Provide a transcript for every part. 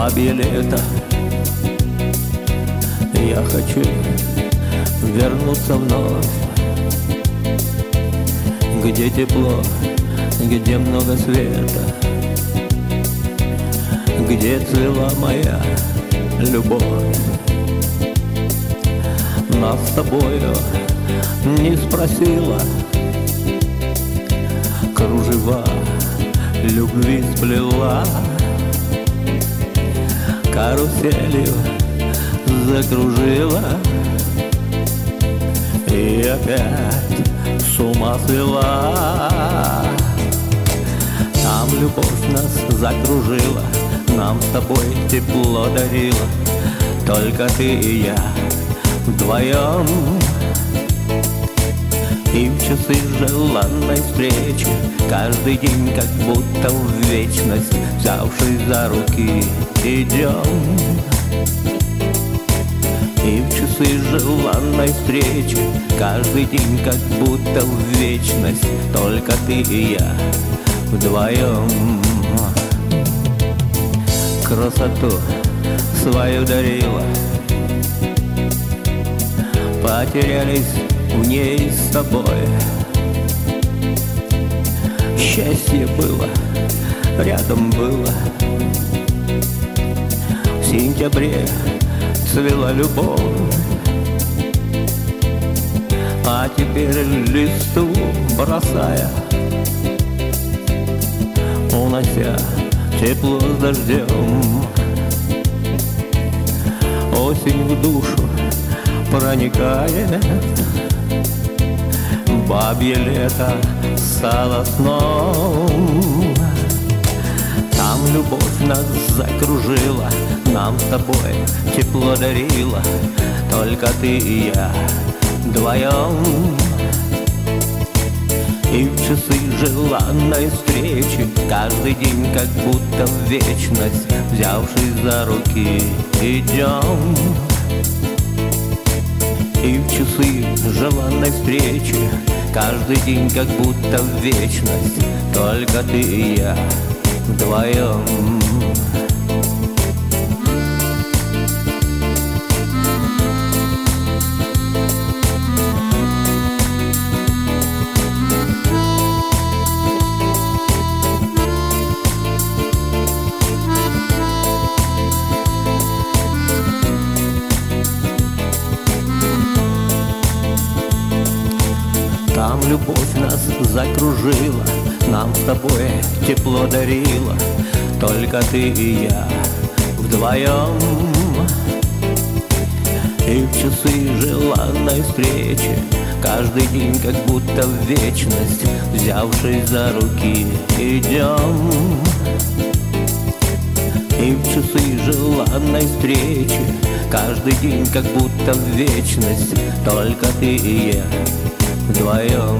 бабье лето. Я хочу вернуться вновь, где тепло, где много света, где цвела моя любовь. Нас с тобою не спросила, кружева любви сплела, каруселью закружила и опять с ума свела. Там любовь нас закружила, нам с тобой тепло дарила, только ты и я вдвоем. И в часы желанной встречи каждый день как будто в вечность, взявшись за руки, идем. И в часы желанной встречи каждый день как будто в вечность, только ты и я вдвоем. Красоту свою дарила, потерялись в ней с тобой. Счастье было, рядом было. В сентябре цвела любовь, а теперь листву бросая, унося тепло с дождем. Осень в душу проникает, бабье лето стало сном. Там любовь нас закружила, нам с тобой тепло дарила, только ты и я вдвоем. И в часы желанной встречи каждый день как будто в вечность, взявшись за руки, идем. И в часы желанной встречи каждый день как будто в вечность, только ты и я вдвоем. Там любовь нас закружила, нам с тобой тепло дарила, только ты и я вдвоем. И в часы желанной встречи каждый день как будто в вечность, взявшись за руки, идем. И в часы желанной встречи каждый день как будто в вечность, только ты и я вдвоем.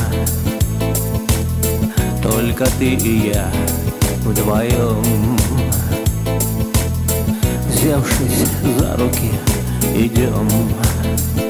Только ты и я вдвоем. Взявшись за руки, идем.